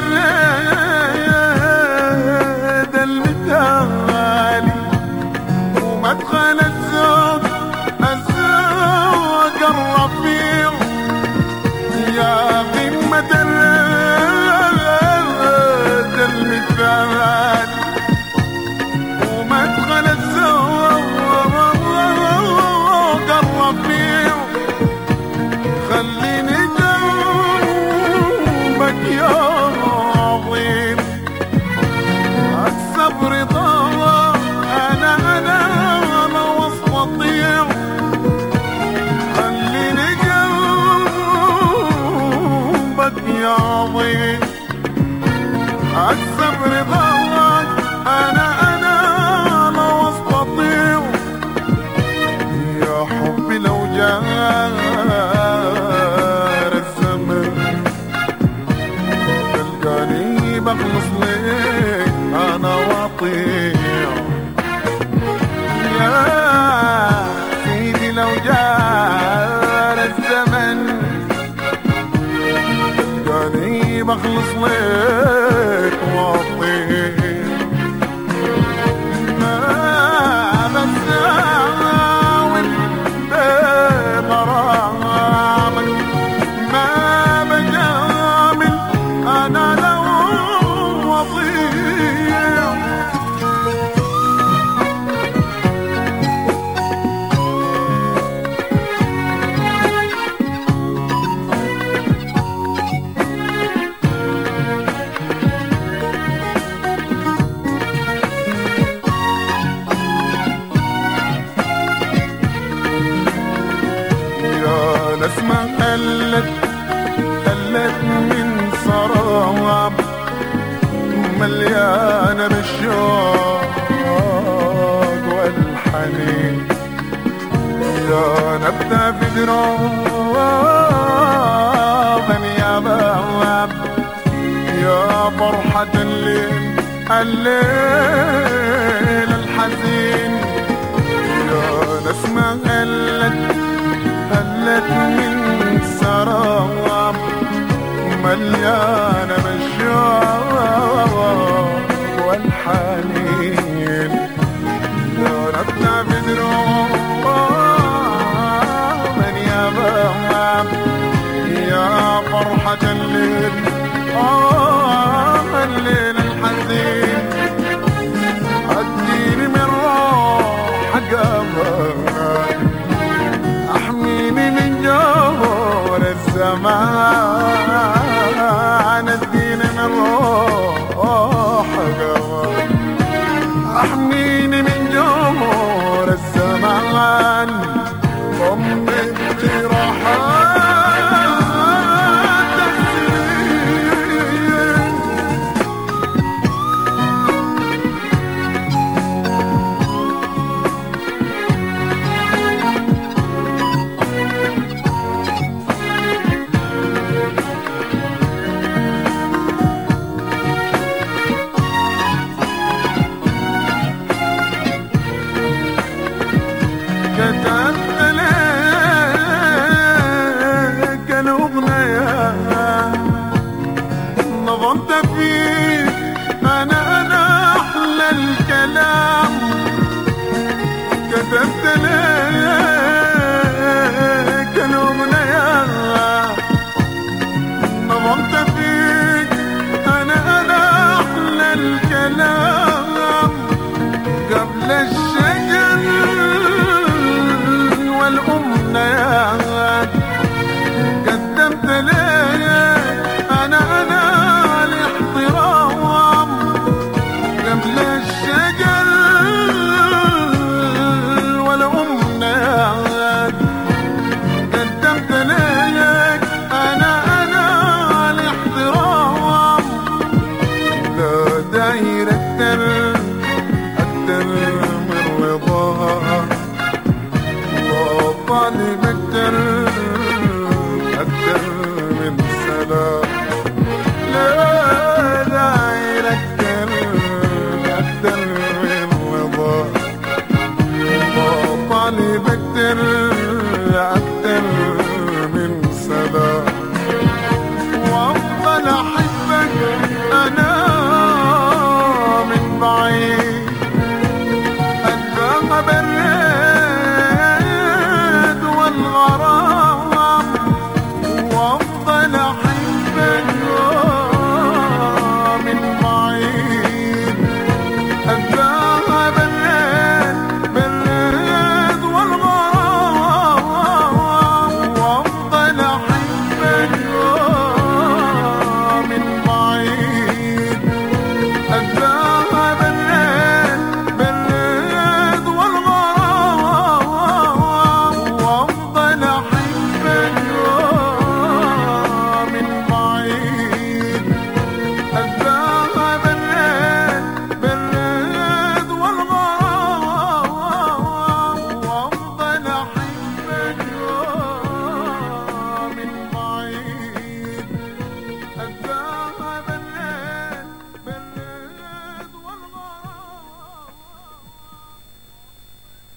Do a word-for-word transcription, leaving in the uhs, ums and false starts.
المثالي ومدخل الذوق الذوق الرفيع يا قمة المثالي ومدخل الذوق الرفيع خليني جنبك يا عظيم أكسب رضاك أنا أنا أنا واستطيع خليني جنبك يا عظيم أكسب رضاك أنا أنا أنا واستطيع يا حبي لو جار الزمن تلقاني بخلص ليك أنا واطيع يا سيدي لو جار الزمن تلقاني بخلص ليك واطيع ما بساوي بغرامك ما بجامل أنا لو وضيع نسمة خلت خلت من سراب مليانة بالشوق والحنين يا نبتة في دروب يا بواب يا فرحة الليل الليل الحزين يا نسمة خلت خلت من سراب مليانة بالشوق والحنين يا نبتة بدروب يا باب يا فرحة الليل آه الليل الحزين اديني من روح قبرك احميني من جور الزمان اديني من روح قبرك احميني من جور الزمان ضمن جراحات السنين كتبت لك الأغنية نظمت فيه أنا أنا أحلى الكلام كتبت لك الأغنية نظمت فيك أنا أنا أحلى الكلام قبل الشجر والأمنيات قدمت لك أنا أنا الاحترام قبل الشجر والأمنيات قدمت لك أنا أنا الاحترام لا دايرة